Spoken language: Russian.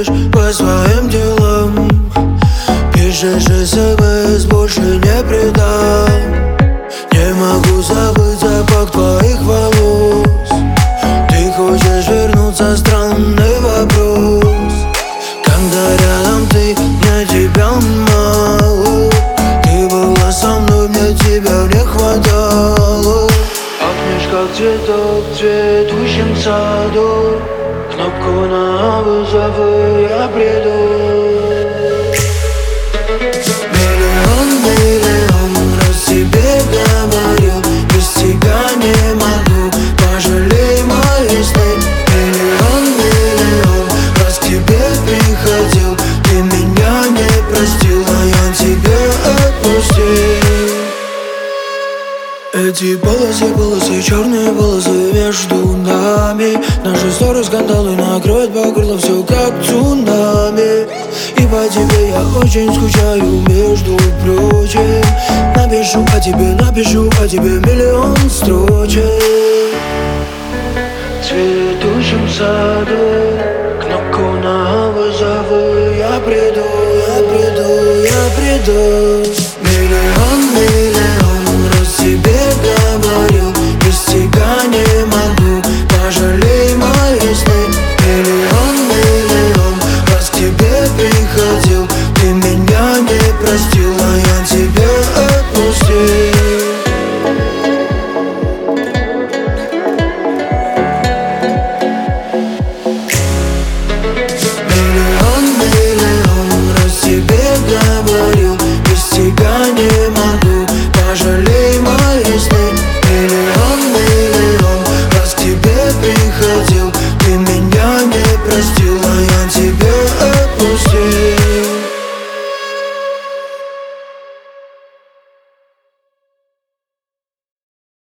уходишь по своим делам. Пишешь СМС, больше не предам. Не могу забыть запах твоих волос. Ты хочешь вернуться, странный вопрос. Когда рядом ты, мне тебя мало. Ты была со мной, мне тебя не хватало. Пахнешь как цветок в цветущем саду. Кнопку на вызов и я приду. Миллион раз тебе говорил, без тебя не могу, пожалей мои сны. Миллион раз к тебе приходил, ты меня не простил, а я тебе отпустил. Эти полосы, черные полосы между нами. Наши ссоры, скандалы накроют по горло все как цунами. И по тебе я очень скучаю, между прочим. Напишу о тебе миллион строчек. В цветущем саду кнопку на вызов, я приду, я приду, я приду.